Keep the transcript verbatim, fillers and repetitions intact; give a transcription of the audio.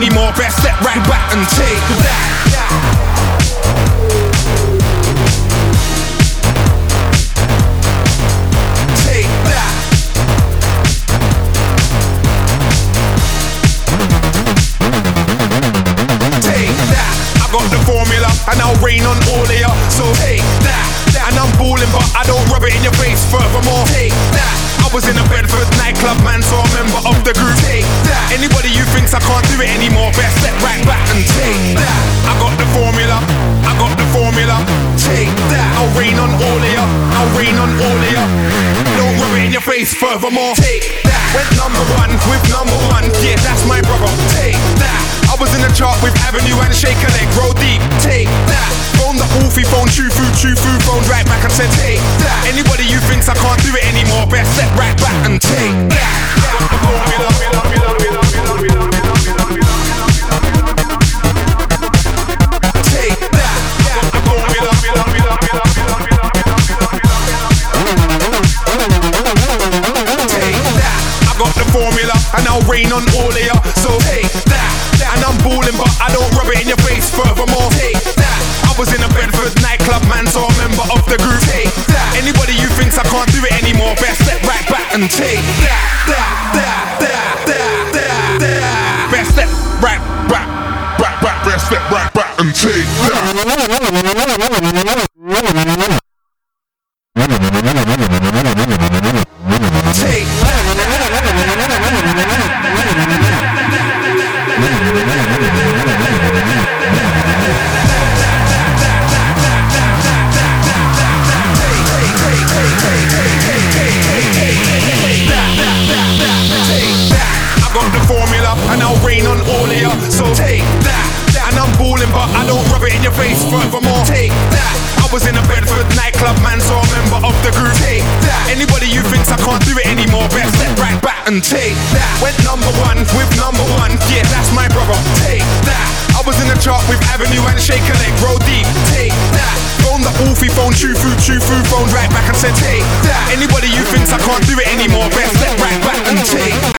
anymore. Best step right back and take that. Got the formula and I'll rain on all of ya. So take that, that. And I'm balling but I don't rub it in your face. Furthermore, take that. I was in a Bedford nightclub man, so I'm a member of the group. Take that. Anybody who thinks I can't do it anymore, best step right back and take that. I got the formula, I got the formula. Take that. I'll rain on all of ya, I'll rain on all of ya. Don't rub it in your face. Furthermore, take that. Went number one with number one. Yeah, that's my brother. Take that. I was in the chart with Avenue and Shake a Leg, roll deep, take that. Phone the Wolfie phone, true food, true food, phone right back and said take that. Anybody who thinks I can't do it anymore, best step right back and take that. Take that. Take that. I got the formula and I'll rain on all of ya. So take that. And I'm balling but I don't rub it in your face. Furthermore, take that. I was in a Bedford nightclub man, so I'm a member of the group. Take that. Anybody who thinks I can't do it anymore, best step right back and take that. That, that, that, that, that, that. Best step right back, back, back. Best step right back and take that. Take and I'll rain on all of ya. So take that. And I'm balling but I don't rub it in your face. Furthermore, take that. I was in a Bedford nightclub man, so I'm a member of the group. Take that. Anybody who thinks I can't do it anymore, best step right back and take that. Went number one with number one. Yeah, that's my brother. Take that. I was in the chart with Avenue and Shake a Leg, roll deep. Take that. Phone the Wolfie phone, true food, true food, phone right back and said take that. Anybody who thinks I can't do it anymore, best step right back and take that.